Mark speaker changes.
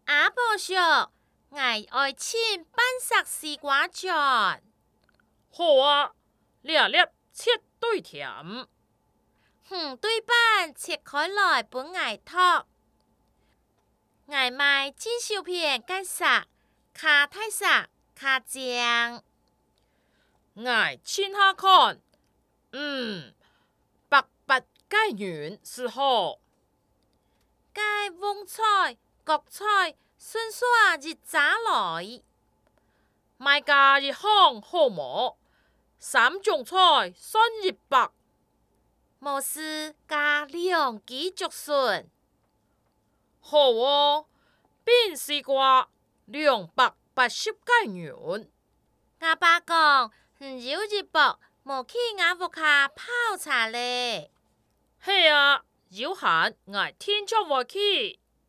Speaker 1: 阿婆說，我愛請半熟西瓜醬。
Speaker 2: 好啊，粒粒切對甜。
Speaker 1: 對半切開來本我讀。我買煎小片介紹，卡太熟，卡醬。
Speaker 2: 我親下看，白白介圓是好。
Speaker 1: 介旺菜、國菜、順刷日早來。
Speaker 2: 賣家一行好無，3種菜算100。
Speaker 1: 無事加2支竹筍。
Speaker 2: 好哦，變西瓜280介元。
Speaker 1: 我爸講，有一薄，無去我屋下泡茶咧。
Speaker 2: 係啊，有閒我天出我去。